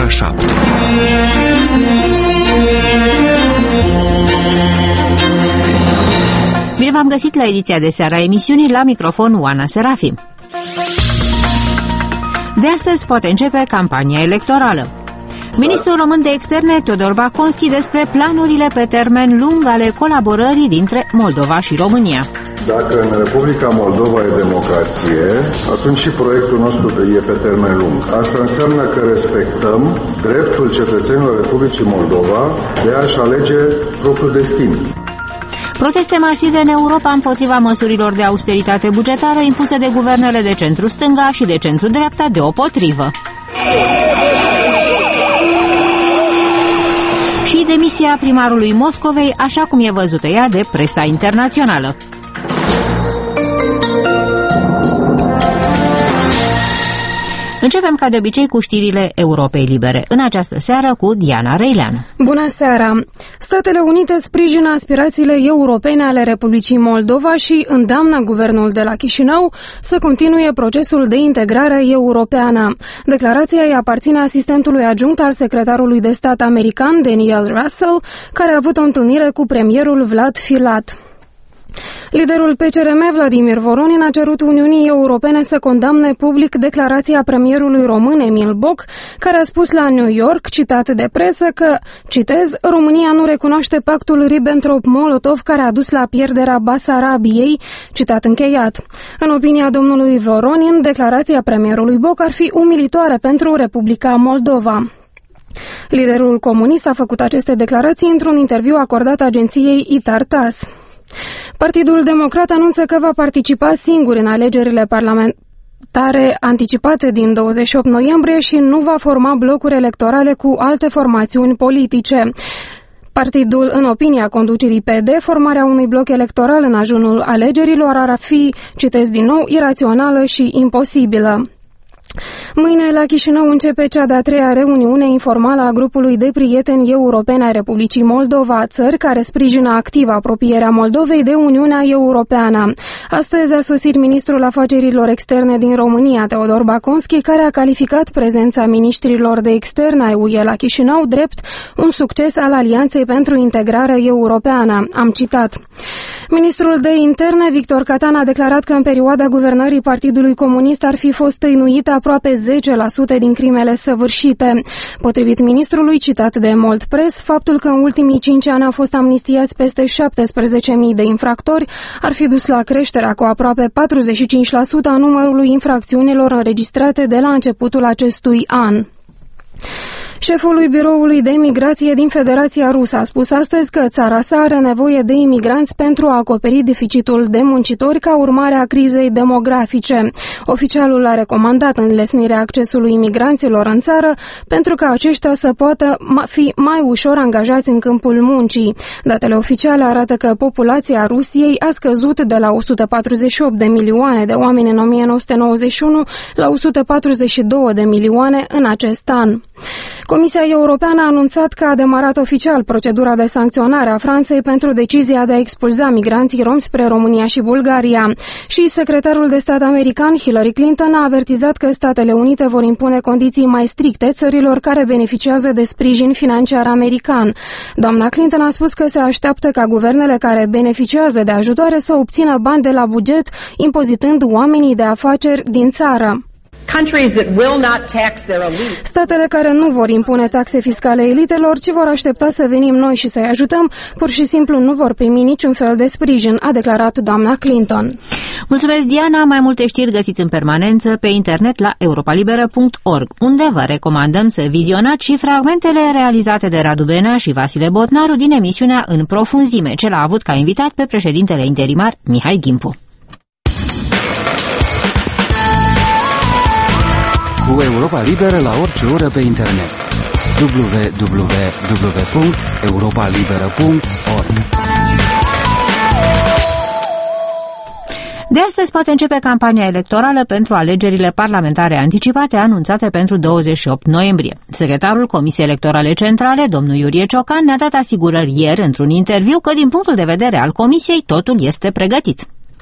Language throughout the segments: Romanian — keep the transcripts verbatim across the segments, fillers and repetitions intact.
ora șapte. Bine v-am găsit la ediția de seară a emisiunii, la microfon Oana Serafim. De astăzi poate începe campania electorală. Ministrul român de externe, Teodor Baconschi, despre planurile pe termen lung ale colaborării dintre Moldova și România. Dacă în Republica Moldova e democrație, atunci și proiectul nostru e pe termen lung. Asta înseamnă că respectăm dreptul cetățenilor Republicii Moldova de a-și alege propriul destin. Proteste masive în Europa împotriva măsurilor de austeritate bugetară impuse de guvernele de centru-stânga și de centru-dreapta deopotrivă. Și demisia primarului Moscovei, așa cum e văzută ea de presa internațională. Începem ca de obicei cu știrile Europei Libere. În această seară cu Diana Reileanu. Bună seara! Statele Unite sprijină aspirațiile europene ale Republicii Moldova și îndeamnă guvernul de la Chișinău să continue procesul de integrare europeană. Declarația îi aparține asistentului adjunct al secretarului de stat american Daniel Russell, care a avut o întâlnire cu premierul Vlad Filat. Liderul P C R M, Vladimir Voronin, a cerut Uniunii Europene să condamne public declarația premierului român Emil Boc, care a spus la New York, citat de presă, că, citez, România nu recunoaște pactul Ribbentrop-Molotov care a dus la pierderea Basarabiei, citat încheiat. În opinia domnului Voronin, declarația premierului Boc ar fi umilitoare pentru Republica Moldova. Liderul comunist a făcut aceste declarații într-un interviu acordat agenției Itar-Tass. Partidul Democrat anunță că va participa singur în alegerile parlamentare anticipate din douăzeci și opt noiembrie și nu va forma blocuri electorale cu alte formațiuni politice. Partidul, în opinia conducerii P D, formarea unui bloc electoral în ajunul alegerilor ar fi, citez din nou, irațională și imposibilă. Mâine la Chișinău începe cea de-a treia reuniune informală a grupului de prieteni europeni ai Republicii Moldova, țări care sprijină activ apropierea Moldovei de Uniunea Europeană. Astăzi a sosit ministrul afacerilor externe din România, Teodor Baconschi, care a calificat prezența ministrilor de externe ai U E la Chișinău drept un succes al Alianței pentru Integrare Europeană. Am citat. Ministrul de interne, Victor Catan, a declarat că în perioada guvernării Partidului Comunist ar fi fost tăinuită aproape zece la sută din crimele săvârșite. Potrivit ministrului, citat de Mold Press, faptul că în ultimii cinci ani au fost amnistiați peste șaptesprezece mii de infractori ar fi dus la creșterea cu aproape patruzeci și cinci la sută a numărului infracțiunilor înregistrate de la începutul acestui an. Șeful biroului de imigrație din Federația Rusă a spus astăzi că țara sa are nevoie de imigranți pentru a acoperi deficitul de muncitori ca urmare a crizei demografice. Oficialul a recomandat înlesnirea accesului imigranților în țară pentru ca aceștia să poată fi mai ușor angajați în câmpul muncii. Datele oficiale arată că populația Rusiei a scăzut de la o sută patruzeci și opt de milioane de oameni în o mie nouă sute nouăzeci și unu la o sută patruzeci și două de milioane în acest an. Comisia Europeană a anunțat că a demarat oficial procedura de sancționare a Franței pentru decizia de a expulza migranții romi spre România și Bulgaria. Și secretarul de stat american Hillary Clinton a avertizat că Statele Unite vor impune condiții mai stricte țărilor care beneficiază de sprijin financiar american. Doamna Clinton a spus că se așteaptă ca guvernele care beneficiază de ajutoare să obțină bani de la buget, impozitând oamenii de afaceri din țară. Statele care nu vor impune taxe fiscale elitelor, ci vor aștepta să venim noi și să-i ajutăm, pur și simplu nu vor primi niciun fel de sprijin, a declarat doamna Clinton. Mulțumesc, Diana. Mai multe știri găsiți în permanență pe internet la europa liberă punct org, unde vă recomandăm să vizionați și fragmentele realizate de Radu Benea și Vasile Botnaru din emisiunea În profunzime, ce l-a avut ca invitat pe președintele interimar Mihai Gimpu. Cu Europa Liberă la orice oră pe internet. w w w punct europa liberă punct org. De astăzi poate începe campania electorală pentru alegerile parlamentare anticipate anunțate pentru douăzeci și opt noiembrie. Secretarul Comisiei Electorale Centrale, domnul Iurie Ciocan, ne-a dat asigurări ieri într-un interviu că din punctul de vedere al Comisiei totul este pregătit.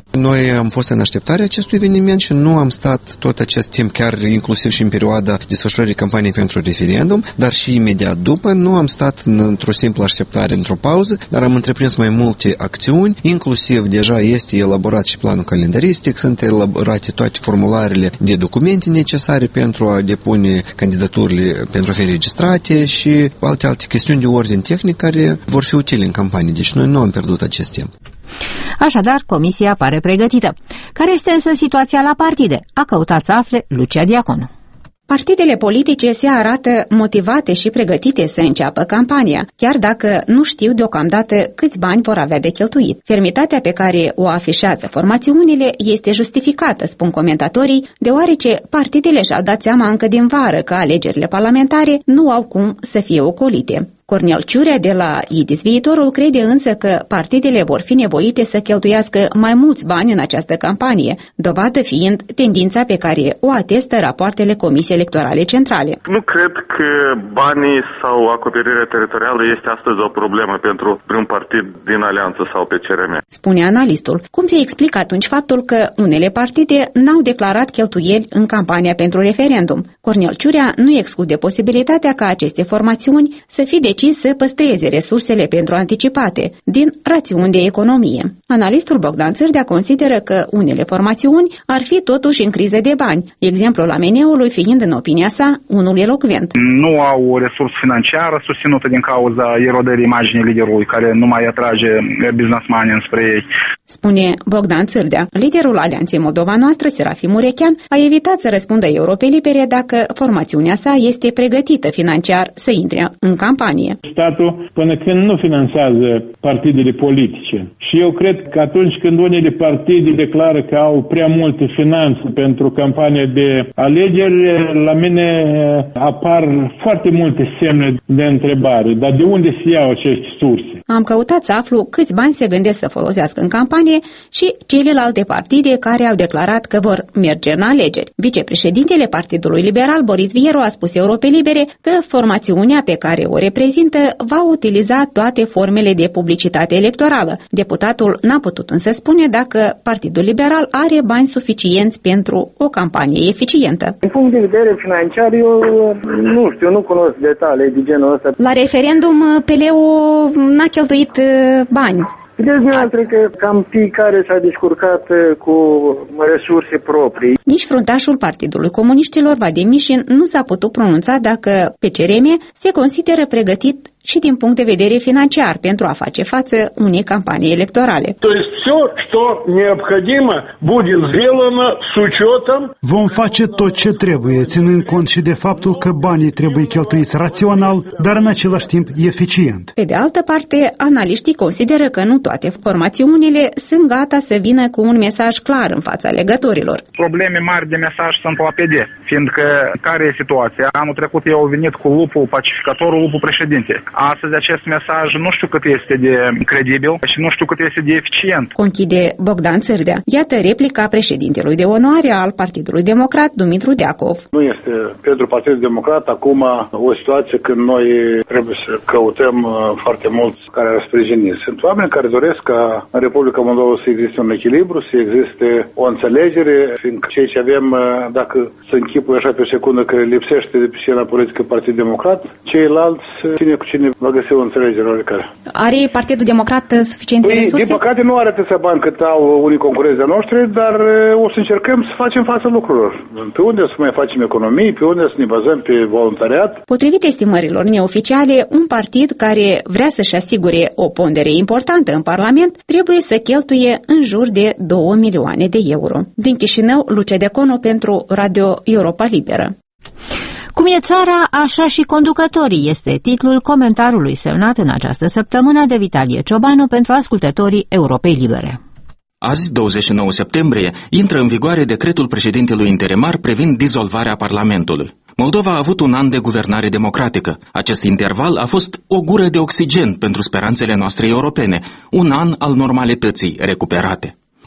Noi am fost în așteptarea acestui eveniment și nu am stat tot acest timp, chiar inclusiv și în perioada desfășurării campaniei pentru referendum, dar și imediat după. Nu am stat într-o simplă așteptare, într-o pauză, dar am întreprins mai multe acțiuni, inclusiv deja este elaborat și planul calendaristic, sunt elaborate toate formularele de documente necesare pentru a depune candidaturile pentru a fi registrate și alte alte chestiuni de ordin tehnic care vor fi utile în campanie. Deci noi nu am pierdut acest timp. Așadar, comisia pare pregătită. Care este însă situația la partide? A căutat să afle Lucia Diaconu. Partidele politice se arată motivate și pregătite să înceapă campania, chiar dacă nu știu deocamdată câți bani vor avea de cheltuit. Fermitatea pe care o afișează formațiunile este justificată, spun comentatorii, deoarece partidele și-au dat seama încă din vară că alegerile parlamentare nu au cum să fie ocolite. Cornel Ciurea de la I D I S Viitorul crede însă că partidele vor fi nevoite să cheltuiască mai mulți bani în această campanie, dovadă fiind tendința pe care o atestă rapoartele Comisiei Electorale Centrale. Nu cred că banii sau acoperirea teritorială este astăzi o problemă pentru un partid din alianță sau P C R M, spune analistul. Cum se explică atunci faptul că unele partide n-au declarat cheltuieli în campania pentru referendum? Cornel Ciurea nu exclude posibilitatea ca aceste formațiuni să fie decis să păstreze resursele pentru anticipate, din rațiuni de economie. Analistul Bogdan Țârdea consideră că unele formațiuni ar fi totuși în criză de bani, exemplul A M N-ului fiind, în opinia sa, unul elocvent. Nu au o resursă financiară susținută din cauza erodării imaginii liderului, care nu mai atrage businessmani înspre ei, spune Bogdan Țârdea. Liderul Alianței Moldova Noastră, Serafim Urechean, a evitat să răspundă Europei Libere dacă formațiunea sa este pregătită financiar să intre în campanie. Statul până când nu finanțează partidele politice. Și eu cred că atunci când unele partide declară că au prea multe finanțe pentru campania de alegeri, la mine apar foarte multe semne de întrebare. Dar de unde se iau aceste surse? Am căutat să aflu câți bani se gândesc să folosească în campanie și celelalte partide care au declarat că vor merge în alegeri. Vicepreședintele Partidului Liberal, Boris Vieru, a spus Europei Libere că formațiunea pe care o reprezintă va utiliza toate formele de publicitate electorală. Deputatul n-a putut însă spune dacă Partidul Liberal are bani suficienți pentru o campanie eficientă. Din punct de vedere financiar, eu nu știu, nu cunosc detalii de genul ăsta. La referendum, P L O n-a cheltuit bani. Vedeți dumneavoastră că cam fiecare s-a descurcat cu resurse proprii. Nici fruntașul Partidului Comuniștilor, Vadim Mișin, nu s-a putut pronunța dacă P C R M se consideră pregătit și din punct de vedere financiar pentru a face față unei campanii electorale. Vom face tot ce trebuie, ținând cont și de faptul că banii trebuie cheltuiți rațional, dar în același timp eficient. Pe de altă parte, analiștii consideră că nu toate formațiunile sunt gata să vină cu un mesaj clar în fața alegătorilor. Probleme mari de mesaj sunt la P D, fiindcă care e situația? Anul trecut ei au venit cu lupul pacificatorul, lupul președinte. Astăzi acest mesaj nu știu cât este de credibil și nu știu cât este de eficient, conchide Bogdan Țârdea. Iată replica președintelui de onoare al Partidului Democrat, Dumitru Deacov. Nu este pentru Partidul Democrat acum o situație când noi trebuie să căutăm foarte mulți care ar sprijini. Sunt oameni care doresc ca în Republica Moldova să existe un echilibru, să existe o înțelegere, fiindcă ceea ce avem, dacă să închipui așa pe secundă că lipsește de pe scena politică Partidul Democrat, ceilalți cine cu cine va găsi o înțelegere oricare. Are Partidul Democrat suficiente păi, resurse? Din păcate nu are atâția bani cât au unii concurenți de noștri, dar o să încercăm să facem față lucrurilor. Pe unde să mai facem economii, pe unde să ne bazăm pe voluntariat. Potrivit estimărilor neoficiale, un partid care vrea să-și asigure o pondere importantă în Parlament trebuie să cheltuie în jur de două milioane de euro. Din Chișinău, Lucia Diaconu pentru Radio Europa Liberă. Cum e țara, așa și conducătorii, este titlul comentariului semnat în această săptămână de Vitalie Ciobanu pentru ascultătorii Europei Libere. Azi, douăzeci și nouă septembrie, intră în vigoare decretul președintelui interimar privind dizolvarea Parlamentului. Moldova a avut un an de guvernare democratică. Acest interval a fost o gură de oxigen pentru speranțele noastre europene, un an al normalității recuperate.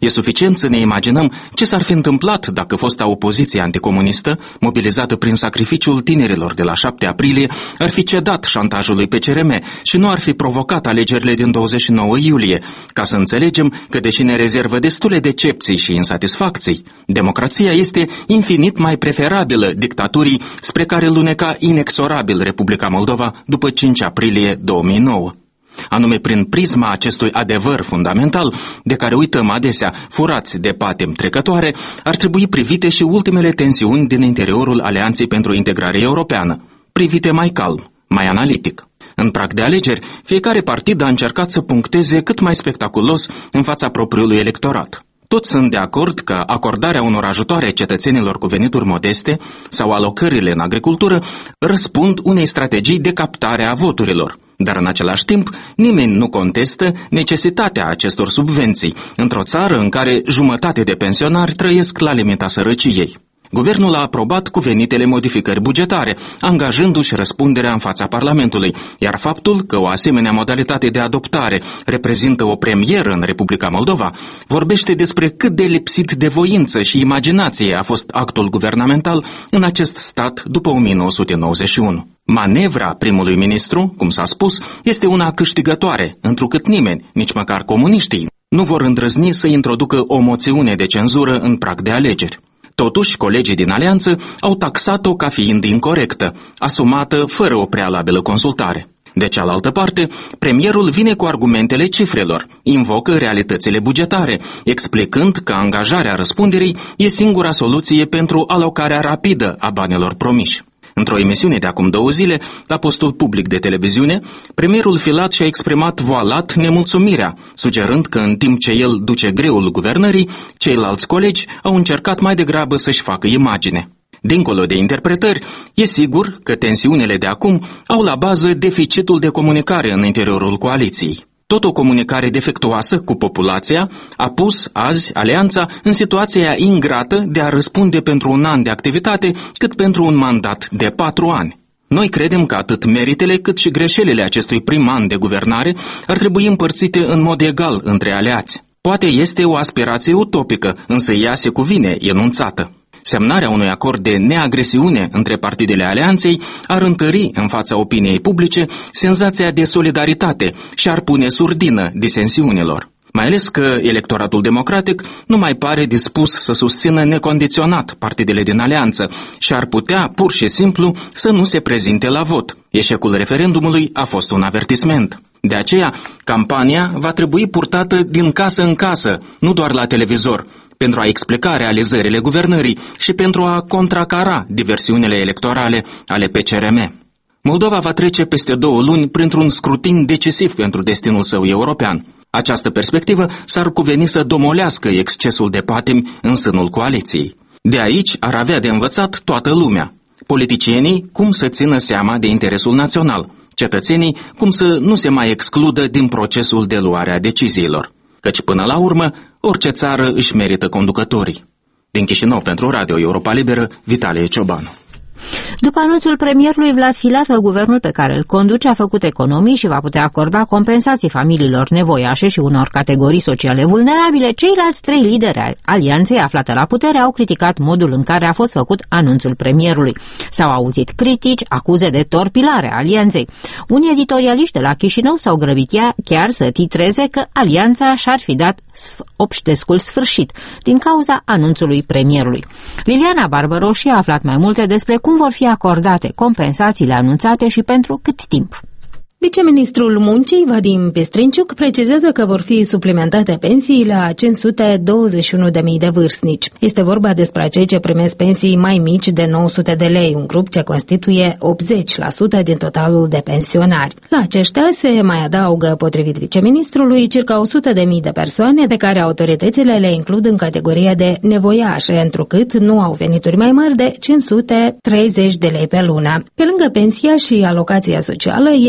E suficient să ne imaginăm ce s-ar fi întâmplat dacă fosta opoziție anticomunistă, mobilizată prin sacrificiul tinerilor de la șapte aprilie, ar fi cedat șantajului P C R M și nu ar fi provocat alegerile din douăzeci și nouă iulie, ca să înțelegem că, deși ne rezervă destule decepții și insatisfacții, democrația este infinit mai preferabilă dictaturii spre care luneca inexorabil Republica Moldova după cinci aprilie două mii nouă. Anume prin prisma acestui adevăr fundamental, de care uităm adesea furați de patim trecătoare, ar trebui privite și ultimele tensiuni din interiorul Alianței pentru Integrare Europeană, privite mai calm, mai analitic. În prag de alegeri, fiecare partid a încercat să puncteze cât mai spectaculos în fața propriului electorat. Toți sunt de acord că acordarea unor ajutoare cetățenilor cu venituri modeste sau alocările în agricultură răspund unei strategii de captare a voturilor. Dar în același timp, nimeni nu contestă necesitatea acestor subvenții, într-o țară în care jumătate de pensionari trăiesc la limita sărăciei. Guvernul a aprobat cuvenitele modificări bugetare, angajându-și răspunderea în fața Parlamentului, iar faptul că o asemenea modalitate de adoptare reprezintă o premieră în Republica Moldova, vorbește despre cât de lipsit de voință și imaginație a fost actul guvernamental în acest stat după o mie nouă sute nouăzeci și unu. Manevra primului ministru, cum s-a spus, este una câștigătoare, întrucât nimeni, nici măcar comuniștii, nu vor îndrăzni să introducă o moțiune de cenzură în prag de alegeri. Totuși, colegii din alianță au taxat-o ca fiind incorectă, asumată fără o prealabilă consultare. De cealaltă parte, premierul vine cu argumentele cifrelor, invocă realitățile bugetare, explicând că angajarea răspunderii e singura soluție pentru alocarea rapidă a banilor promiși. Într-o emisiune de acum două zile, la postul public de televiziune, premierul Filat și-a exprimat voalat nemulțumirea, sugerând că în timp ce el duce greul guvernării, ceilalți colegi au încercat mai degrabă să-și facă imagine. Dincolo de interpretări, e sigur că tensiunile de acum au la bază deficitul de comunicare în interiorul coaliției. Tot o comunicare defectuoasă cu populația a pus azi Alianța în situația ingrată de a răspunde pentru un an de activitate cât pentru un mandat de patru ani. Noi credem că atât meritele cât și greșelile acestui prim an de guvernare ar trebui împărțite în mod egal între aliați. Poate este o aspirație utopică, însă ea se cuvine enunțată. Semnarea unui acord de neagresiune între partidele alianței ar întări în fața opiniei publice senzația de solidaritate și ar pune surdină disensiunilor. Mai ales că electoratul democratic nu mai pare dispus să susțină necondiționat partidele din alianță și ar putea pur și simplu să nu se prezinte la vot. Eșecul referendumului a fost un avertisment. De aceea, campania va trebui purtată din casă în casă, nu doar la televizor, pentru a explica realizările guvernării și pentru a contracara diversiunile electorale ale P C R M. Moldova va trece peste două luni printr-un scrutin decisiv pentru destinul său european. Această perspectivă s-ar cuveni să domolească excesul de patim în sânul coaliției. De aici ar avea de învățat toată lumea. Politicienii cum să țină seama de interesul național, cetățenii cum să nu se mai excludă din procesul de luare a deciziilor. Căci până la urmă, orice țară își merită conducătorii. Din Chișinău pentru Radio Europa Liberă, Vitalie Ciobanu. După anunțul premierului Vlad Filat că guvernul pe care îl conduce a făcut economii și va putea acorda compensații familiilor nevoiașe și unor categorii sociale vulnerabile, ceilalți trei lideri ai alianței aflate la putere au criticat modul în care a fost făcut anunțul premierului. S-au auzit critici, acuze de torpilare a alianței. Unii editorialiști de la Chișinău s-au grăbit chiar să titreze că alianța și-ar fi dat obștescul sfârșit din cauza anunțului premierului. Liliana Barbaroși a aflat mai multe despre cum vor fi acordate compensațiile anunțate și pentru cât timp. Viceministrul Muncii, Vadim Pestrinciuc, precizează că vor fi suplimentate pensiile a cinci sute douăzeci și unu de mii de vârstnici. Este vorba despre cei ce primesc pensii mai mici de nouă sute de lei, un grup ce constituie optzeci la sută din totalul de pensionari. La aceștia se mai adaugă, potrivit viceministrului, circa o sută de mii de persoane pe care autoritățile le includ în categoria de nevoiașe, întrucât nu au venituri mai mari de cinci sute treizeci de lei pe lună. Pe lângă pensia și alocația socială, ei vor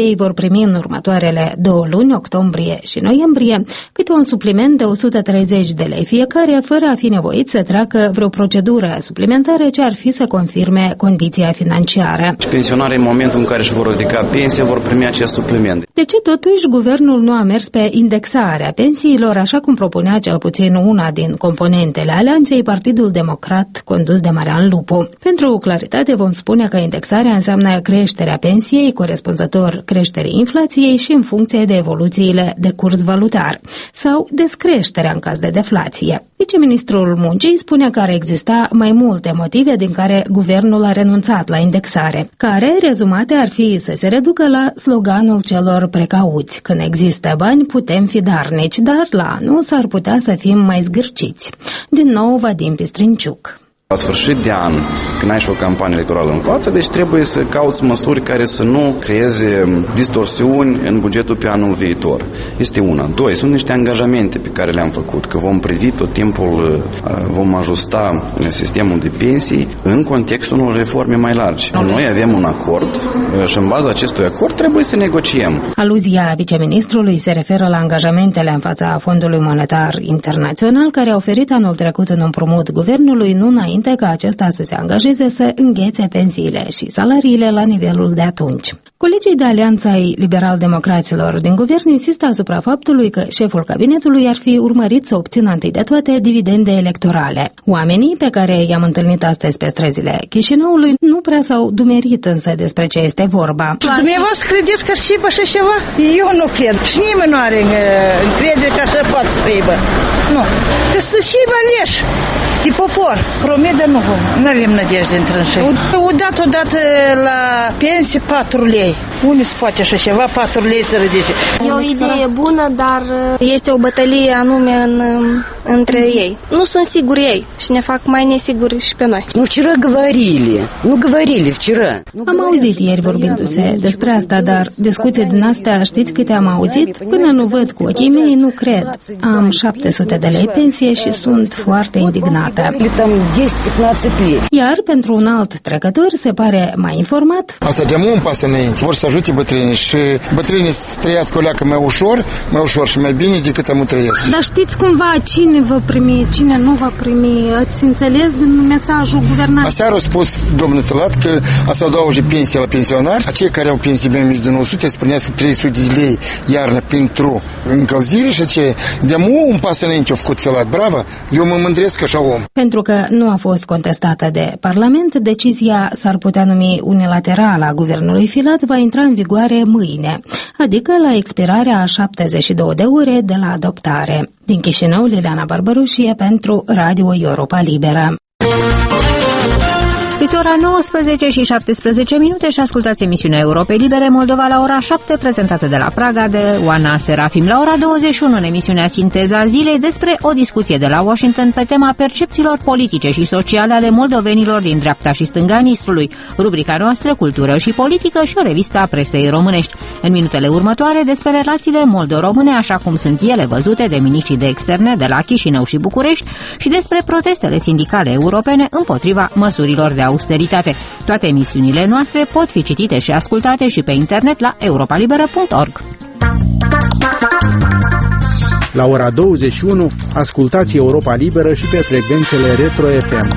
primi în următoarele două luni, octombrie și noiembrie, câte un supliment de o sută treizeci de lei fiecare, fără a fi nevoit să treacă vreo procedură suplimentară ce ar fi să confirme condiția financiară. Pensionarii, în momentul în care își vor ridica pensia, vor primi acest supliment. De ce totuși guvernul nu a mers pe indexarea pensiilor, așa cum propunea cel puțin una din componentele alianței, Partidul Democrat, condus de Marian Lupu? Pentru claritate vom spune că indexarea înseamnă creșterea pensiei corespunzător creșterii inflației și în funcție de evoluțiile de curs valutar, sau descreșterea în caz de deflație. Viceministrul Muncii spune că ar exista mai multe motive din care guvernul a renunțat la indexare, care, rezumate, ar fi să se reducă la sloganul celor precauți: când există bani, putem fi darnici, dar la anul s-ar putea să fim mai zgârciți. Din nou, Vadim Pistrinciuc. La sfârșit de an, când ai și o campanie electorală în față, deci trebuie să cauți măsuri care să nu creeze distorsiuni în bugetul pe anul viitor. Este una. Doi, sunt niște angajamente pe care le-am făcut, că vom privi tot timpul, vom ajusta sistemul de pensii în contextul unor reforme mai largi. Noi avem un acord și în baza acestui acord trebuie să negociem. Aluzia viceministrului se referă la angajamentele în fața Fondului Monetar Internațional, care a oferit anul trecut un împrumut guvernului, nu înainte ca acesta să se angajeze să înghețe pensiile și salariile la nivelul de atunci. Colegii de alianța ai liberal-democraților din guvern insistă asupra faptului că șeful cabinetului ar fi urmărit să obțină întâi de toate dividende electorale. Oamenii pe care i-am întâlnit astăzi pe străzile Chișinăului nu prea s-au dumerit însă despre ce este vorba. Dumneavoastră credeți că și așa ceva? Eu nu cred. Și nimeni nu are încredere că așa poate să fie. Nu. Că să și aleși de popor. Promit, dar nu vom. Nu avem nădejde în trânșei. O dat odată la pensie patru lei. Unde se face așa ceva, patru lei să ridice? E o idee bună, dar este o bătălie anume în, între ei. Nu sunt siguri ei și ne fac mai nesiguri și pe noi. Nu, vчера говорили. Nu говорили вчера. Am auzit ieri vorbindu-se despre asta, dar discuții din astea, știți câte am auzit? Până nu văd cu ochii mei, nu cred. Am șapte sute de lei pensie și sunt foarte indignată. Iar pentru un alt trecător se pare mai informat. Asta de mult un pas înainte. Vor să ajute bătrânii și bătrânii să trăiască o leacă mai ușor, mai ușor și mai bine decât am trăiesc. Dar știți cumva cine va primi, cine nu va primi? Ați înțeles din mesajul guvernat? Aseară a spus domnul Filat că a să adauge pensia la pensionari. Acei care au pensii mai mici de nouă sute să primească trei sute de lei iarnă pentru încălzire și ce. De mult un pas înainte a făcut Filat. Bravo! Eu mă mândresc așa om. Pentru că nu a fost contestată de Parlament, decizia s-ar putea numi unilaterală a guvernului Filat va intra în vigoare mâine, adică la expirarea a șaptezeci și două de ore de la adoptare. Din Chișinău, Liliana Barbarușie pentru Radio Europa Liberă. Este ora nouăsprezece și șaptesprezece minute și ascultați emisiunea Europei Libere Moldova la ora șapte, prezentată de la Praga de Oana Serafim. La ora douăzeci și unu în emisiunea Sinteza Zilei despre o discuție de la Washington pe tema percepțiilor politice și sociale ale moldovenilor din dreapta și stânga Nistrului, rubrica noastră Cultură și Politică și o revistă a presei românești. În minutele următoare despre relațiile moldo-române așa cum sunt ele văzute de miniștrii de externe de la Chișinău și București și despre protestele sindicale europene împotriva măsurilor de austeritate. Toate emisiunile noastre pot fi citite și ascultate și pe internet la europa liberă punct org. La ora douăzeci și unu, ascultați Europa Liberă și pe frecvențele Retro F M.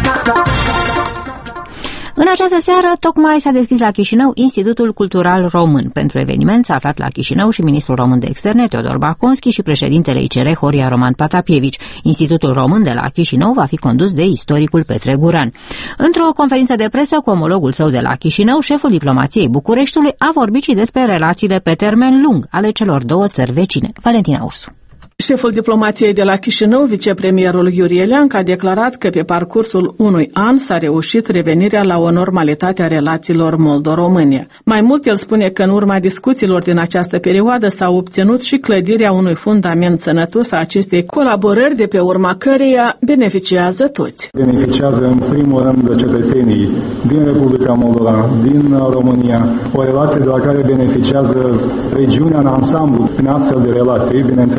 În această seară, tocmai s-a deschis la Chișinău Institutul Cultural Român. Pentru eveniment s-a aflat la Chișinău și ministrul român de externe, Teodor Baconski, și președintele I C R, Horia Roman Patapievici. Institutul Român de la Chișinău va fi condus de istoricul Petre Guran. Într-o conferință de presă cu omologul său de la Chișinău, șeful diplomației Bucureștiului a vorbit și despre relațiile pe termen lung ale celor două țări vecine. Valentina Ursu. Șeful diplomației de la Chișinău, vicepremierul Iurie Leancă, a declarat că pe parcursul unui an s-a reușit revenirea la o normalitate a relațiilor moldo-române. Mai mult, el spune că în urma discuțiilor din această perioadă s-a obținut și clădirea unui fundament sănătos a acestei colaborări, de pe urma căreia beneficiază toți. Beneficiază în primul rând cetățenii din Republica Moldova, din România, o relație de la care beneficiază regiunea în ansamblu. În astfel de relații, bineînțeles că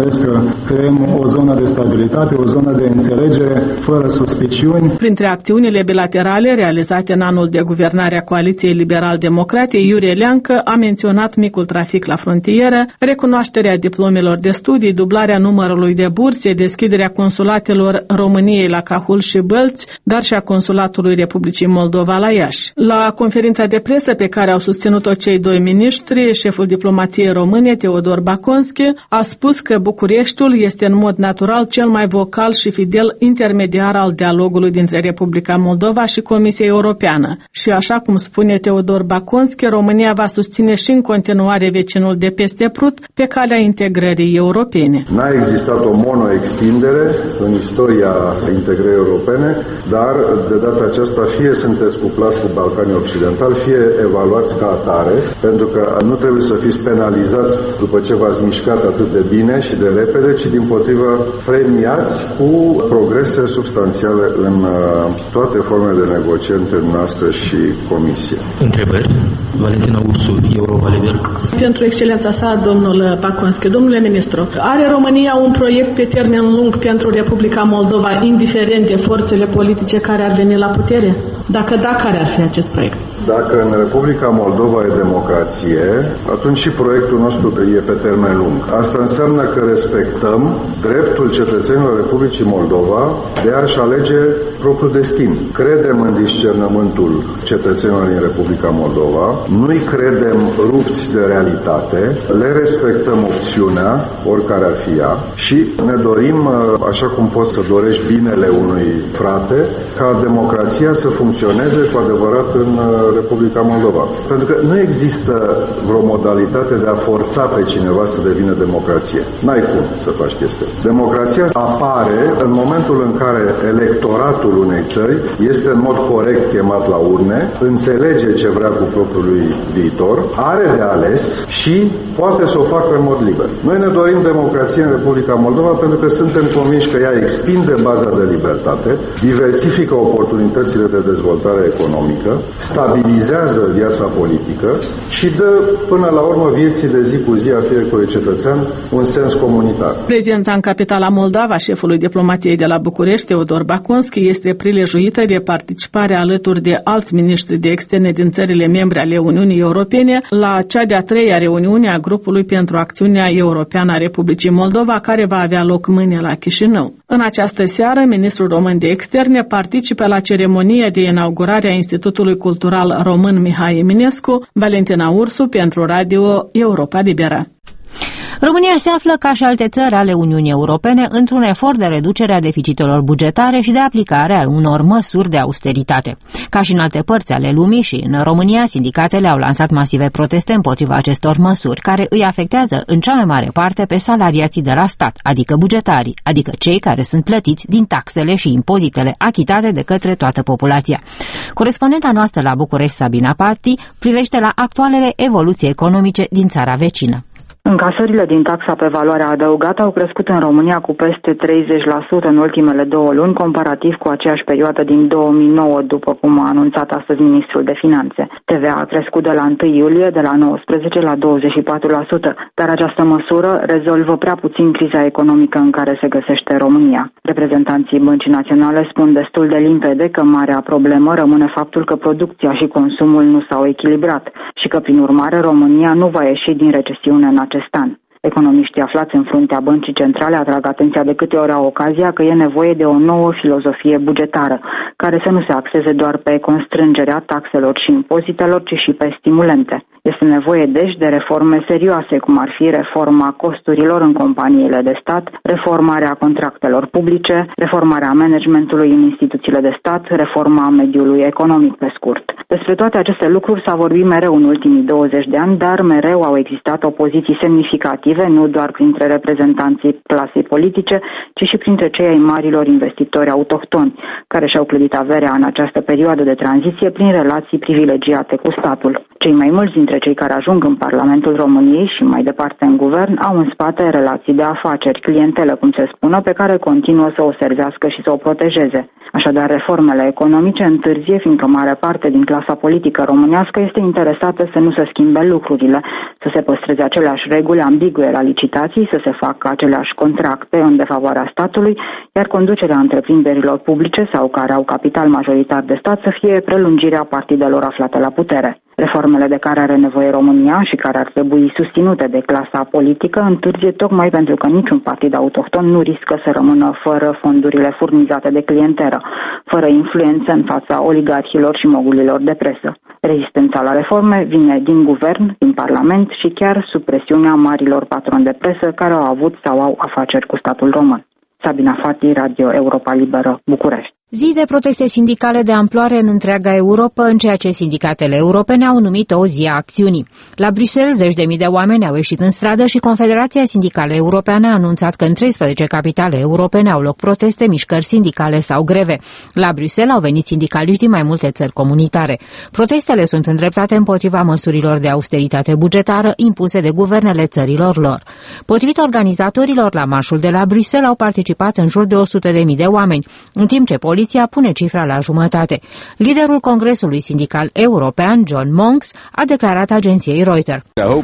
creăm o zonă de stabilitate, o zonă de înțelegere, fără suspiciuni. Printre acțiunile bilaterale realizate în anul de guvernare a Coaliției Liberal-Democrate, Iurie Leancă a menționat micul trafic la frontieră, recunoașterea diplomelor de studii, dublarea numărului de burse, deschiderea consulatelor României la Cahul și Bălți, dar și a Consulatului Republicii Moldova la Iași. La conferința de presă pe care au susținut-o cei doi miniștri, șeful diplomației române, Teodor Baconski, a spus că Bucureștiul este în mod natural cel mai vocal și fidel intermediar al dialogului dintre Republica Moldova și Comisia Europeană. Și așa cum spune Teodor Baconski, România va susține și în continuare vecinul de peste Prut pe calea integrării europene. N-a existat o mono-extindere în istoria integrării europene, dar de data aceasta fie sunteți cuplați cu Balcanii Occidentali, fie evaluați ca atare, pentru că nu trebuie să fiți penalizați după ce v-ați mișcat atât de bine și de repede, ci dimpotrivă premiați cu progrese substanțiale în toate formele de negocieri între noastră și Comisie. Întrebări? Valentina Ursu, Europa Liber. Pentru excelența sa, domnul Baconski, domnule ministru, are România un proiect pe termen lung pentru Republica Moldova, indiferent de forțele politice care ar veni la putere? Dacă da, care ar fi acest proiect? Dacă în Republica Moldova e democrație, atunci și proiectul nostru e pe termen lung. Asta înseamnă că respectăm dreptul cetățenilor Republicii Moldova de a-și alege propriul destin. Credem în discernământul cetățenilor din Republica Moldova, nu-i credem rupți de realitate, le respectăm opțiunea, oricare ar fi ea, și ne dorim, așa cum poți să dorești binele unui frate, ca democrația să funcționeze cu adevărat în Republica Moldova. Pentru că nu există vreo modalitate de a forța pe cineva să devină democrație. N-ai cum să faci chestia asta. Democrația apare în momentul în care electoratul unei țări este în mod corect chemat la urne, înțelege ce vrea cu propriul lui viitor, are de ales și poate să o facă în mod liber. Noi ne dorim democrație în Republica Moldova pentru că suntem convinși că ea extinde baza de libertate, diversifică oportunitățile de dezvoltare economică, stabilizează viața politică și dă până la urmă vieții de zi cu zi a fiecărui cetățean un sens comunitar. Prezența în capitala Moldova șefului diplomației de la București, Teodor Baconski, este prilejuită de participare alături de alți miniștri de externe din țările membre ale Uniunii Europene la cea de-a treia reuniune a grupului pentru acțiunea europeană a Republicii Moldova, care va avea loc mâine la Chișinău. În această seară, ministrul român de externe participă la ceremonia de inaugurare a Institutului Cultural Român Mihai Eminescu. Valentina Ursu pentru Radio Europa Liberă. România se află, ca și alte țări ale Uniunii Europene, într-un efort de reducere a deficitelor bugetare și de aplicare a unor măsuri de austeritate. Ca și în alte părți ale lumii și în România, sindicatele au lansat masive proteste împotriva acestor măsuri, care îi afectează în cea mai mare parte pe salariații de la stat, adică bugetarii, adică cei care sunt plătiți din taxele și impozitele achitate de către toată populația. Corespondenta noastră la București, Sabina Patti, privește la actualele evoluții economice din țara vecină. Încasările din taxa pe valoare adăugată au crescut în România cu peste treizeci la sută în ultimele două luni, comparativ cu aceeași perioadă din două mii nouă, după cum a anunțat astăzi ministrul de Finanțe. T V A a crescut de la întâi iulie de la nouăsprezece la douăzeci și patru la sută, dar această măsură rezolvă prea puțin criza economică în care se găsește România. Reprezentanții Băncii Naționale spun destul de limpede că marea problemă rămâne faptul că producția și consumul nu s-au echilibrat și că, prin urmare, România nu va ieși din recesiune în acest an. Economiștii aflați în fruntea Băncii Centrale atrag atenția de câte ori au ocazia că e nevoie de o nouă filozofie bugetară, care să nu se axeze doar pe constrângerea taxelor și impozitelor, ci și pe stimulente. Este nevoie, deci, de reforme serioase, cum ar fi reforma costurilor în companiile de stat, reformarea contractelor publice, reformarea managementului în instituțiile de stat, reforma mediului economic, pe scurt. Despre toate aceste lucruri s-a vorbit mereu în ultimii douăzeci de ani, dar mereu au existat opoziții semnificative, nu doar printre reprezentanții clasei politice, ci și printre cei ai marilor investitori autohtoni, care și-au clădit averea în această perioadă de tranziție prin relații privilegiate cu statul. Cei mai mulți dintre cei care ajung în Parlamentul României și mai departe în guvern au în spate relații de afaceri, clientelă, cum se spune, pe care continuă să o servească și să o protejeze. Așadar, reformele economice întârzie, fiindcă mare parte din clasa politică românească este interesată să nu se schimbe lucrurile, să se păstreze aceleași reguli ambigue la licitații, să se facă aceleași contracte în defavoarea statului, iar conducerea întreprinderilor publice sau care au capital majoritar de stat să fie prelungirea partidelor aflate la putere. Reformele de care are nevoie România și care ar trebui susținute de clasa politică întârzie tocmai pentru că niciun partid autohton nu riscă să rămână fără fondurile furnizate de clienteră, fără influență în fața oligarhilor și mogulilor de presă. Rezistența la reforme vine din guvern, din parlament și chiar sub presiunea marilor patroni de presă care au avut sau au afaceri cu statul român. Sabina Fati, Radio Europa Liberă, București. Zi de proteste sindicale de amploare în întreaga Europa, în ceea ce sindicatele europene au numit o zi a acțiunii. La Bruxelles, zeci de mii de oameni au ieșit în stradă și Confederația Sindicală Europeană a anunțat că în treisprezece capitale europene au loc proteste, mișcări sindicale sau greve. La Bruxelles au venit sindicaliști din mai multe țări comunitare. Protestele sunt îndreptate împotriva măsurilor de austeritate bugetară impuse de guvernele țărilor lor. Potrivit organizatorilor, la marșul de la Bruxelles au participat în jur de o sută de mii de oameni, în timp ce poliția pune cifra la jumătate. Liderul Congresului Sindical European, John Monks, a declarat agenției Reuters: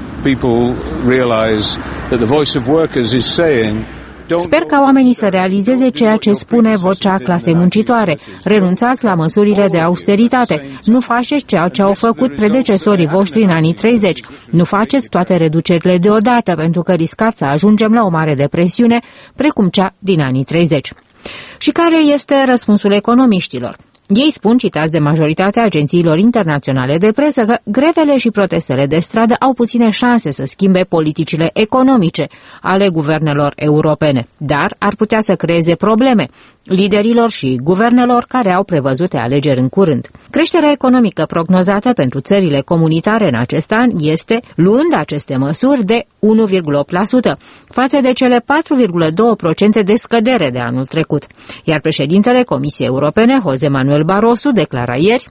Sper ca oamenii să realizeze ceea ce spune vocea clasei muncitoare. Renunțați la măsurile de austeritate. Nu faceți ceea ce au făcut predecesorii voștri în anii treizeci. Nu faceți toate reducerile deodată, pentru că riscați să ajungem la o mare depresiune, precum cea din anii treizeci. Și care este răspunsul economiștilor? Ei spun, citați de majoritatea agențiilor internaționale de presă, că grevele și protestele de stradă au puține șanse să schimbe politicile economice ale guvernelor europene, dar ar putea să creeze probleme liderilor și guvernelor care au prevăzute alegeri în curând. Creșterea economică prognozată pentru țările comunitare în acest an este, luând aceste măsuri, de unu virgulă opt la sută, față de cele patru virgulă doi la sută de scădere de anul trecut. Iar președintele Comisiei Europene, José Manuel Barroso, declara ieri: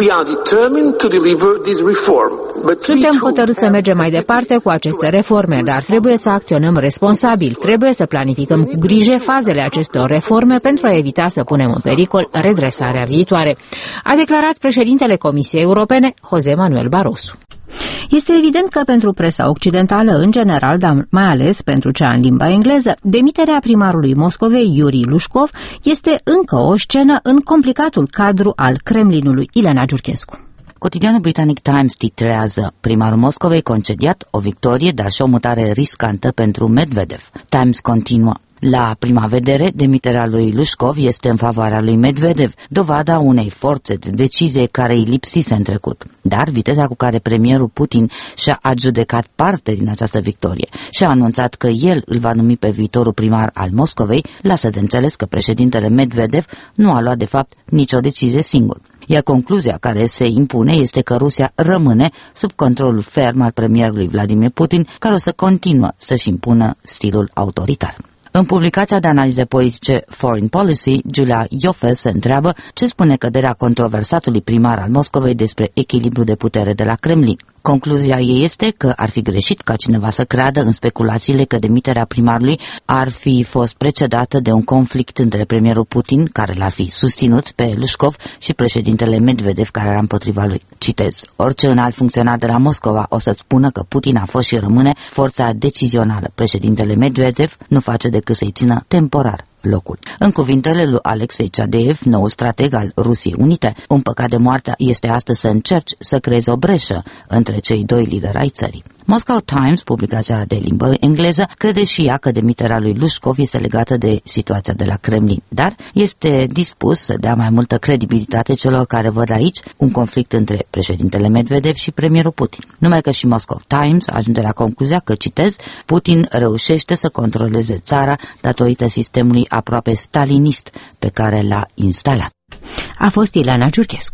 Suntem hotărâți să mergem mai departe cu aceste reforme, dar trebuie să acționăm responsabil. Trebuie să planificăm cu grijă fazele acestor reforme pentru a evita să punem în pericol redresarea viitoare, a declarat președintele Comisiei Europene, José Manuel Barroso. Este evident că pentru presa occidentală în general, dar mai ales pentru cea în limba engleză, demiterea primarului Moscovei, Iuri Lușcov, este încă o scenă în complicatul cadru al Kremlinului. Ilena Giurchescu. Cotidianul britanic Times titrează: Primarul Moscovei concediat, o victorie, dar și o mutare riscantă pentru Medvedev. Times continuă: La prima vedere, demiterea lui Lușcov este în favoarea lui Medvedev, dovada unei forțe de decizie care îi lipsise în trecut. Dar viteza cu care premierul Putin și-a adjudecat parte din această victorie și a anunțat că el îl va numi pe viitorul primar al Moscovei, lasă de înțeles că președintele Medvedev nu a luat de fapt nicio decizie singur. Iar concluzia care se impune este că Rusia rămâne sub controlul ferm al premierului Vladimir Putin, care o să continuă să-și impună stilul autoritar. În publicația de analize politice Foreign Policy, Giulia Ioffe se întreabă ce spune căderea controversatului primar al Moscovei despre echilibru de putere de la Kremlin. Concluzia ei este că ar fi greșit ca cineva să creadă în speculațiile că demiterea primarului ar fi fost precedată de un conflict între premierul Putin, care l-ar fi susținut pe Lușcov, și președintele Medvedev, care era împotriva lui. Citez: Orice înalt funcționar de la Moscova o să-ți spună că Putin a fost și rămâne forța decizională. Președintele Medvedev nu face decât să-i țină temporar locul. În cuvintele lui Alexei Chadeev, nou strateg al Rusiei Unite, un păcat de moarte este astăzi să încerci să creezi o breșă între cei doi lideri ai țării. Moscow Times, publicația de limbă engleză, crede și ea că demiterea lui Lușcov este legată de situația de la Kremlin, dar este dispus să dea mai multă credibilitate celor care văd aici un conflict între președintele Medvedev și premierul Putin. Numai că și Moscow Times ajunge la concluzia că, citez, Putin reușește să controleze țara datorită sistemului aproape stalinist pe care l-a instalat. A fost Ilena Giurchescu.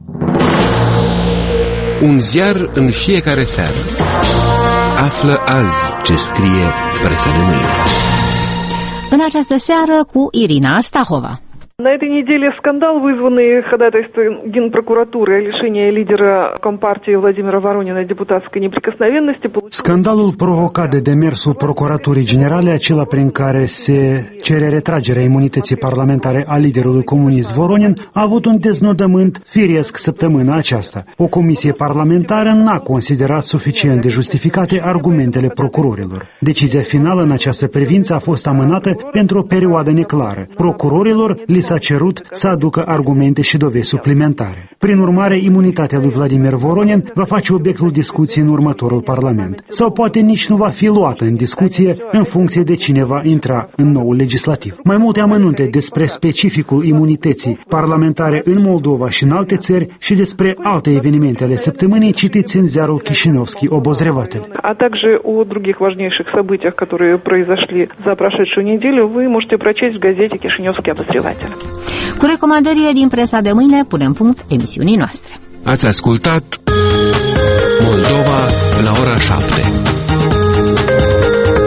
Un ziar în fiecare seară. Află azi ce scrie presa de mâine. În această seară cu Irina Stahova. На этой неделе скандал, вызванный ходатайством Генпрокуратуры о лишении лидера Компартии Владимира Воронина депутатской неприкосновенности. Scandalul provocat de demersul Procuraturii Generale, acela prin care se cere retragerea imunității parlamentare a liderului comunist Voronin, a avut un deznodământ firesc săptămâna aceasta. O comisie parlamentară n-a considerat suficient de justificate argumentele procurorilor. Decizia finală în această privință a fost amânată pentru o perioadă neclară. Procurorilor li s-a cerut să aducă argumente și dovezi suplimentare. Prin urmare, imunitatea lui Vladimir Voronin va face obiectul discuției în următorul Parlament. Sau poate nici nu va fi luată în discuție în funcție de cine va intra în noul legislativ. Mai multe amănunte despre specificul imunității parlamentare în Moldova și în alte țări și despre alte evenimente ale săptămânii citiți în ziarul Chișinevski Obozrevатель. А также о других важнейших событиях, которые произошли за прошедшую неделю, вы можете прочесть в газете «Кишиневский обозреватель». Cu recomandările din presa de mâine punem punct emisiunii noastre. Ați ascultat Moldova la ora șapte.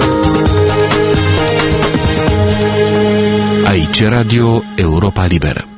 Aici Radio Europa Liberă.